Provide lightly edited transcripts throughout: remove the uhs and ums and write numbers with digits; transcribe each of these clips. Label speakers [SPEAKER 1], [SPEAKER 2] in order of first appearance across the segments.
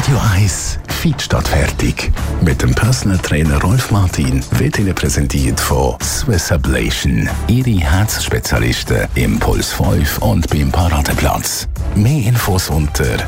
[SPEAKER 1] Radio 1 Fit statt fertig. Mit dem Personal Trainer Rolf Martin wird Ihnen präsentiert von Swiss Ablation. Ihre Herzspezialisten im Puls 5 und beim Paradeplatz. Mehr Infos unter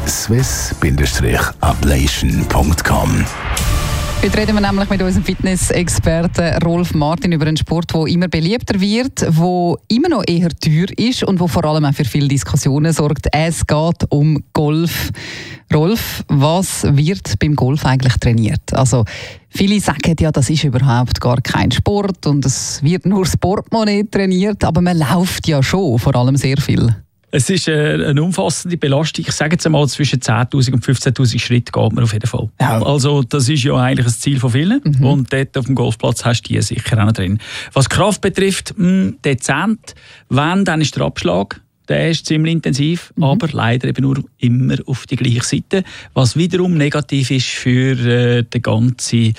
[SPEAKER 1] swiss-ablation.com.
[SPEAKER 2] Heute reden wir nämlich mit unserem Fitness-Experten Rolf Martin über einen Sport, der immer beliebter wird, der immer noch eher teuer ist und der vor allem auch für viele Diskussionen sorgt. Es geht um Golf. Rolf, was wird beim Golf eigentlich trainiert? Also, viele sagen ja, das ist überhaupt gar kein Sport und es wird nur das Portemonnaie trainiert, aber man läuft ja schon, vor allem sehr viel.
[SPEAKER 3] Es ist eine umfassende Belastung. Ich sage jetzt einmal, zwischen 10'000 und 15'000 Schritte geht man auf jeden Fall. Ja. Also das ist ja eigentlich das Ziel von vielen. Und dort auf dem Golfplatz hast du die sicher auch noch drin. Was Kraft betrifft, dezent. Wenn, dann ist der Abschlag. Der ist ziemlich intensiv, aber leider eben nur immer auf die gleiche Seite. Was wiederum negativ ist für den ganzen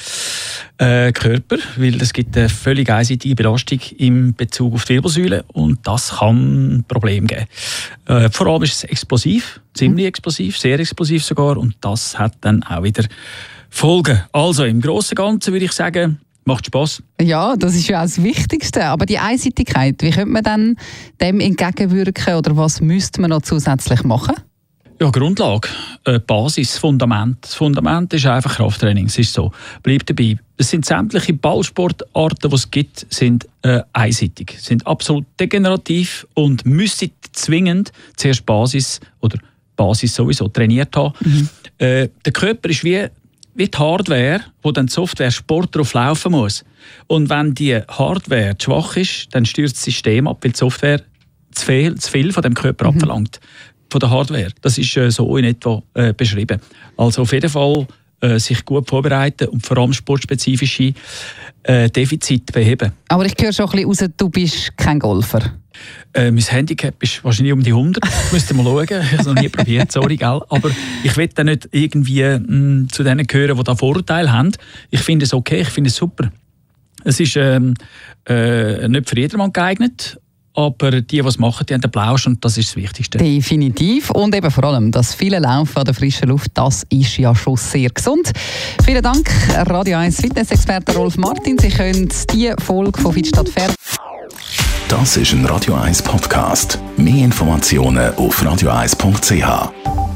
[SPEAKER 3] Körper, weil es gibt eine völlig einseitige Belastung in Bezug auf die Wirbelsäule und das kann ein Problem geben. Vor allem ist es explosiv, ziemlich explosiv, sehr explosiv sogar und das hat dann auch wieder Folgen. Also im Grossen und Ganzen würde ich sagen, macht Spass.
[SPEAKER 2] Ja, das ist ja auch das Wichtigste. Aber die Einseitigkeit, wie könnte man dann dem entgegenwirken oder was müsste man noch zusätzlich machen?
[SPEAKER 3] Ja, Grundlage, Basis, Fundament. Das Fundament ist einfach Krafttraining, es ist so. Bleibt dabei. Es sind sämtliche Ballsportarten, die es gibt, sind einseitig, sind absolut degenerativ und müssen zwingend zuerst Basis sowieso trainiert haben. Der Körper ist wie die Hardware, wo dann die Software Sport drauf laufen muss. Und wenn die Hardware zu schwach ist, dann stürzt das System ab, weil die Software zu viel von dem Körper abverlangt. Von der Hardware. Das ist so in etwa beschrieben. Also auf jeden Fall sich gut vorbereiten und vor allem sportspezifische Defizite beheben.
[SPEAKER 2] Aber ich höre schon ein bisschen raus, du bist kein Golfer.
[SPEAKER 3] Mein Handicap ist wahrscheinlich um die 100. Müsst ihr mal schauen. Ich habe es noch nie probiert, sorry, gell? Aber ich will da nicht irgendwie zu denen gehören, die da Vorurteile haben. Ich finde es okay, ich finde es super. Es ist nicht für jedermann geeignet. Aber die es machen, die haben den Plausch und das ist das Wichtigste. Definitiv.
[SPEAKER 2] Und eben vor allem das viele Laufen an der frischen Luft, das ist ja schon sehr gesund. Vielen Dank, Radio 1 Fitness-Experte Rolf Martin. Sie können die Folge von Fit statt fertig.
[SPEAKER 1] Das ist ein Radio 1 Podcast. Mehr Informationen auf radio1.ch.